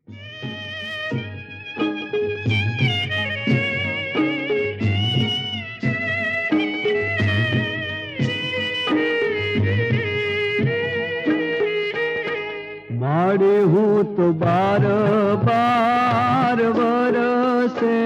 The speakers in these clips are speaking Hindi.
माड़े हूँ तो बार बार वरसे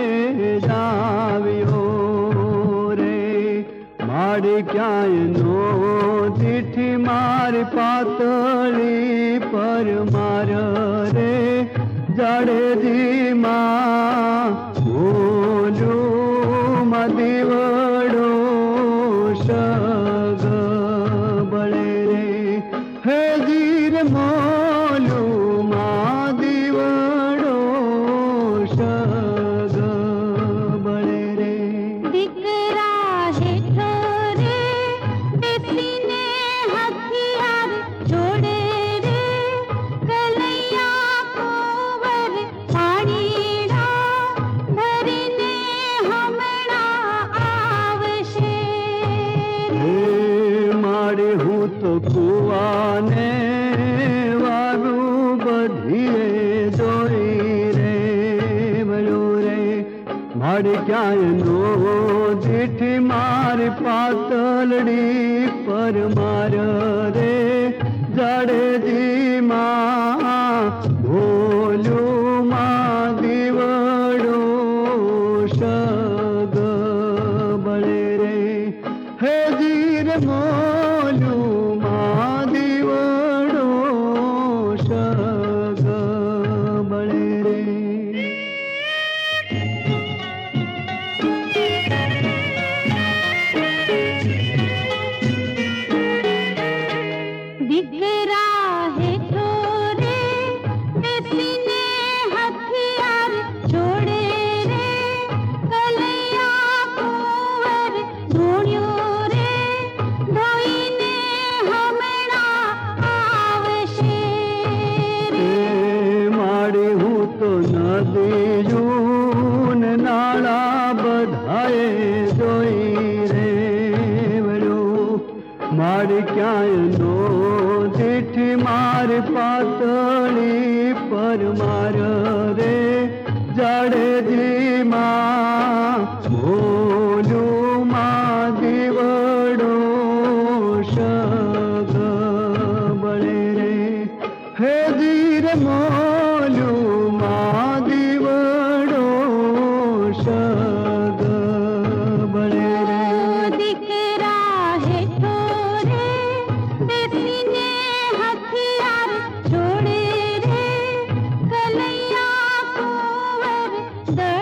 जाव्यो रे, माड़ी क्याय नो दीठी मारी पातली पर मार रे, जाड़ेजी मां बोलू मदीवड़ो शग बड़े रे, हे जीर मोलू मादीवड़ो शग बड़े रे। दिकरा हेठो रे बेसीने हथियार जोड़े रे, कलैया कुंवर पाणीड़ा धरीने हमणा आवशे हे मारे हूँ तो कुआने वारू बधिए जोई रे बलो रे, मारे क्याय नो दीठी मारी पातलड़ी पर मार रे, जाड़ेजी मां भोलू मां दीवड़ो शग बड़े रे, हे जीर मोलू मां दीवड़ो शग बड़े रे। दिकरा हेठो रे बेसीने हथियार जोड़े रे, कलैया कुंवर धूण्यो रे, धोईने हमणा आवशे ए माड़ी हूँ तो नदीयून नाला बधाए जोई रे बलो, माड़ी क्याय नो दीठी मारी पातली पर मार रे, जाड़ेजी मां भोलू मां दीवड़ो शग बड़े रे, हे जीर मोलू मां दीवड़ो शग बड़े रे। दिकरा हेठो रे बेसीने हथियार जोड़े रे, कलैया कुंवर